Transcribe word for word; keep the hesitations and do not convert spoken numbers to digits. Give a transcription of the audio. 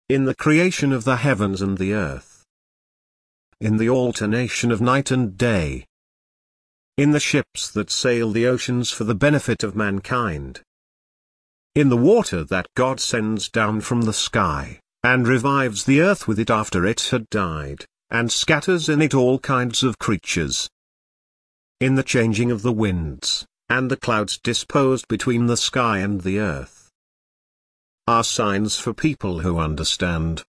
in the creation of the heavens and the earth, in the alternation of night and day, in the ships that sail the oceans for the benefit of mankind, in the water that God sends down from the sky, and revives the earth with it after it had died, and scatters in it all kinds of creatures, in the changing of the winds, and the clouds disposed between the sky and the earth, are signs for people who understand.